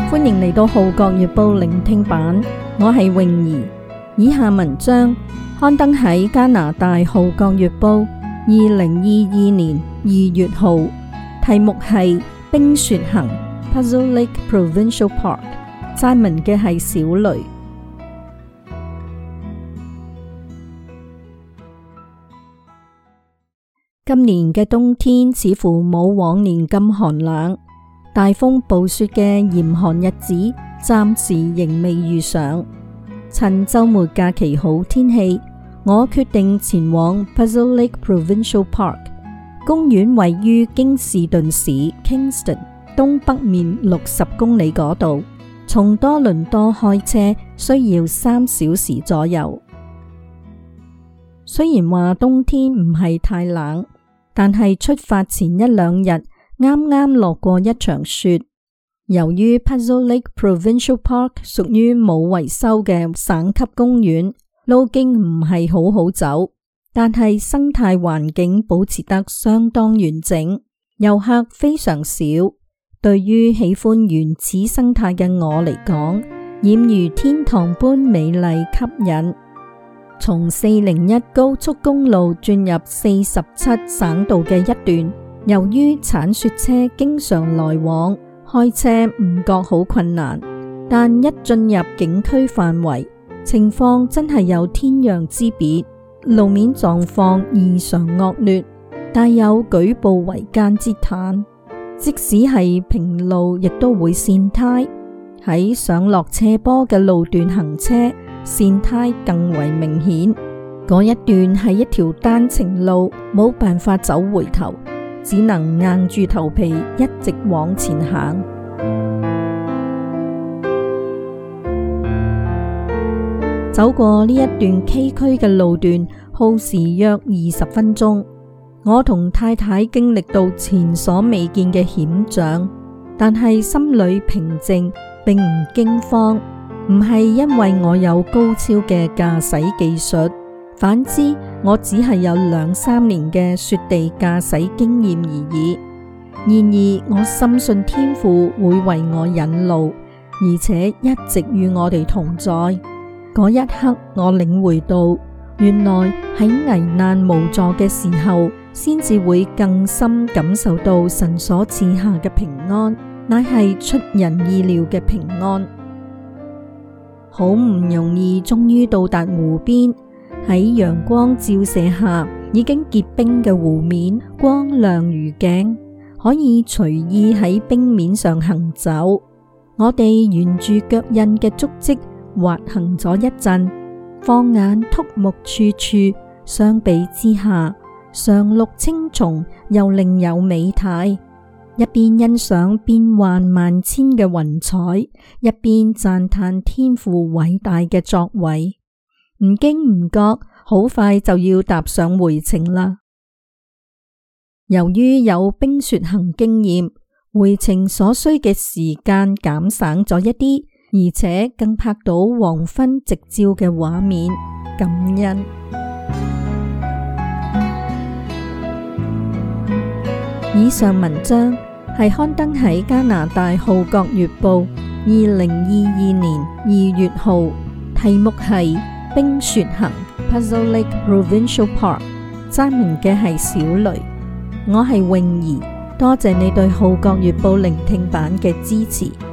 歡迎嚟到《號角月報》聆聽版，我係泳兒。以下文章刊登喺加拿大《號角月報》2022年2月號，題目係冰雪行 Puzzle Lake Provincial Park， 撰文嘅係小雷。今年嘅冬天似乎冇往年咁寒冷，大風暴雪嘅嚴寒日子暫時仍未遇上。趁週末假期好天氣，我決定前往 Puzzle Lake Provincial Park。公園位於京士頓市 Kingston 東北面60公里嗰度，從多倫多開車需要3小時左右。雖然話冬天唔係太冷，但係出發前1、2日啱啱落過一場雪。由於 Puzzle Lake Provincial Park 屬於冇維修嘅省級公園，路徑唔係好好走，但係生態環境保持得相當完整，遊客非常少。對於喜歡原始生態嘅我嚟講，儼如天堂般美麗吸引。從401高速公路轉入47省道嘅一段，由於鏟雪車經常來往，開車唔覺好困難，但一進入景區範圍，情況真係有天壤之別。路面狀況異常惡劣，帶有舉步維艱之嘆，即使係平路亦都會跣胎。喺上落斜坡嘅路段行車，跣胎更為明顯。嗰一段係一條單程路，冇辦法走回頭，只能硬住頭皮一直往前行。走過呢一段崎嶇嘅路段，耗時約20分鐘。我同太太經歷到前所未見嘅險象，但係心裏平靜，並唔驚慌。唔係因為我有高超嘅駕駛技術，反之我只係有2、3年嘅雪地駕駛經驗而已。然而我深信天父會為我引路，而且一直與我哋同在。嗰一刻我領會到，原來喺危難無助嘅時候，先至會更深感受到神所賜下嘅平安，乃係出人意料嘅平安。好唔容易終於到達湖邊，喺陽光照射下，已經結冰嘅湖面光亮如鏡，可以隨意喺冰面上行走。我哋沿住腳印嘅足跡滑行咗一陣，放眼禿木處處，相比之下，常綠青松又另有美態。一邊欣賞變幻萬千嘅雲彩，一邊讚嘆天父偉大嘅作為。唔經唔覺，好快就要踏上回程啦。由於有冰雪行經驗，回程所需嘅時間減省咗一啲，而且更拍到黃昏夕照嘅畫面，感恩。以上文章係刊登喺加拿大《號角月報》2022年2月號，題目係冰雪行 Puzzle Lake Provincial Park， 撰文嘅係小雷。我係泳兒，多謝你對《號角月報》聆聽版嘅支持。